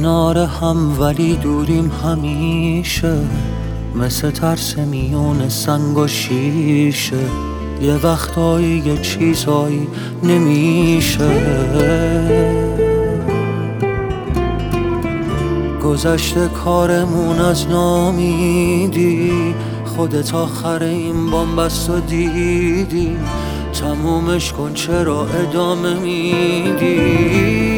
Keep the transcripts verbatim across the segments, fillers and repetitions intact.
کنار هم ولی دوریم همیشه، مثل ترس میون سنگ و شیشه. یه وقتایی یه چیزایی نمیشه. گذشته کارمون از نامیدی، خودت آخر این بامبست و دیدی. تمومش کن چرا ادامه میدی؟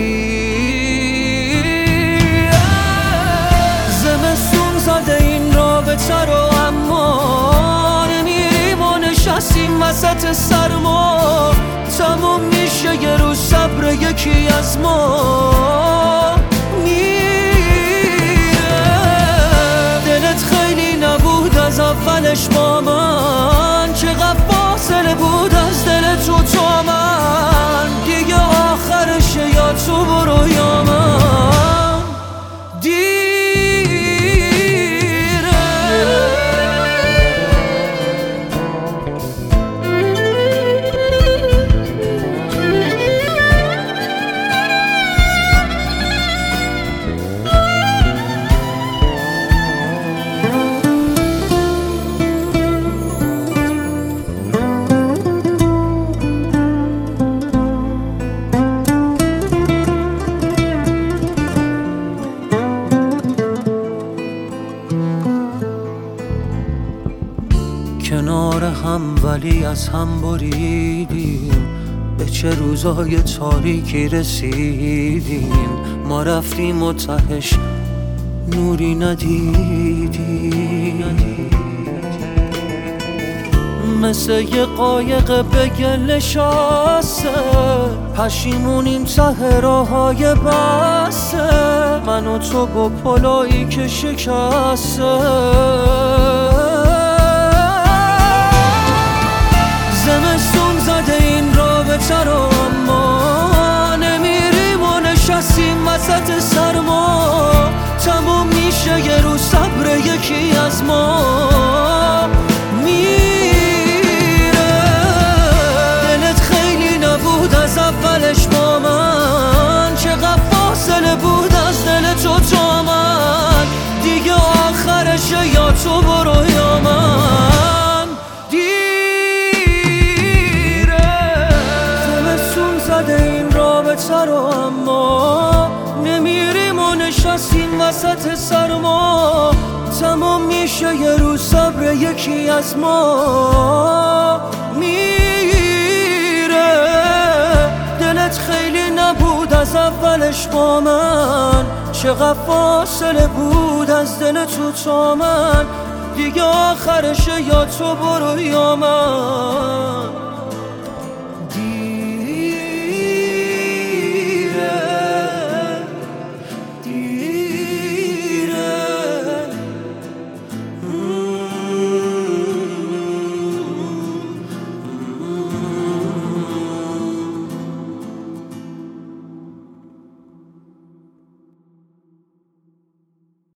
زمستون زده این رابطه رو، اما نمیریم و نشستیم وسط سرما. تموم میشه یه روز صبر یکی از ما میره. دلت خیلی نبود از اولش با من، چقدر فاصله بود از دل تو تا من. دیگه آخرشه یا تو برو یا من. دیره کنار هم ولی از هم بریدیم، به چه روزای تاریکی رسیدیم. ما رفتیم و تهش نوری ندیدیم. مثل یه قایق به گل نشسته، پشیمونیم ته راههای بسته. من و تو با پلایی که شکسته. زمستون زده این رابطه رو، اما نمیریم و نشستیم وسط سرما. تموم میشه یه روز صبر یکی از ما میره. دلت خیلی نبود از اولش با من، چقدر فاصله بود از دل تو تا من. دیگه آخرشه یا تو برو یا من. رو اما نمیریم و نشستیم وسط سرما. تمام میشه یه روز صبر یکی از ما میره. دلت خیلی نبود از اولش با من، چقدر فاصله بود از دل تو تا من. دیگه آخرشه یا تو برو یا من.